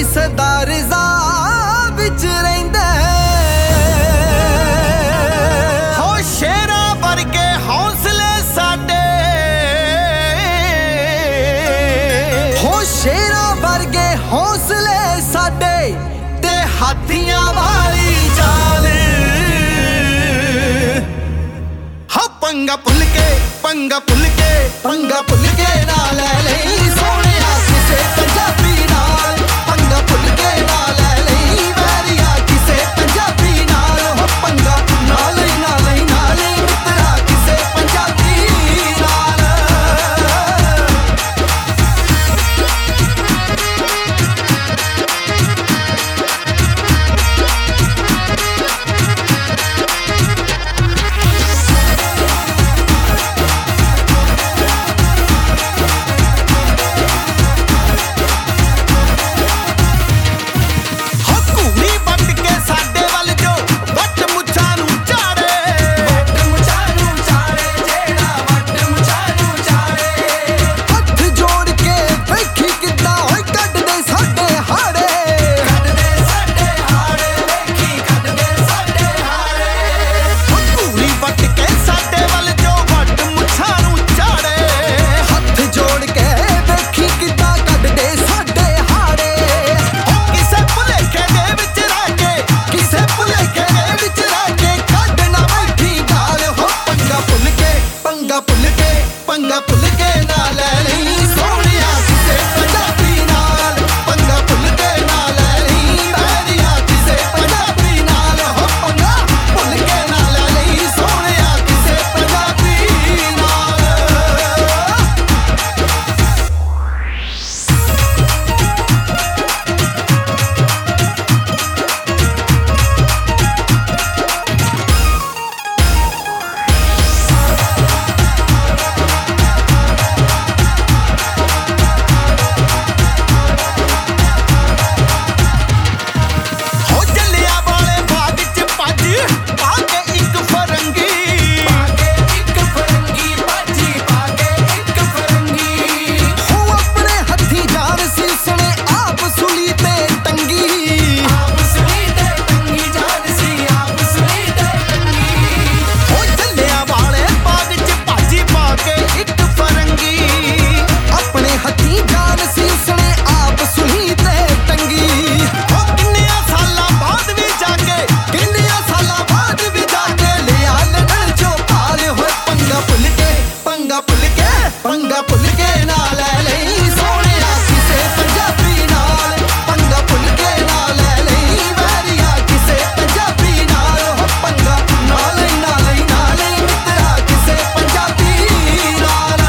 सदा रज़ा विच रहिंदा हो शेरां वर्गे हौसले साडे हो शेरां वर्गे हौसले साडे ते हाथियां वाली चाल हो पंगा भुल के पंगा भुल के पंगा भुल के ना ले लई सोहणिया किसे पंजाबी नाल पंगा भुल के ना ले लई वैरिया किसे पंजाबी नाल हो पंगा ना लई मित्रा किसे पंजाबी नाल पंगा भुल के ना ले लई सोहणिया किसे पंजाबी नाल पंगा भुल के ना ले लई वैरिया किसे पंजाबी नाल हो पंगा भुल के ना ले लई सोहणिया किसे पंजाबी नाल पंगा भुल के ना ले लई सोहणिया किसे पंजाबी नाल पंगा भुल के ना ले लई वैरिया किसे पंजाबी नाल हो पंगा ना लई मित्रा किसे पंजाबी नाल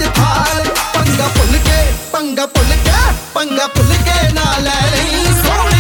पंगा भुल के ना ले लई सोहणिया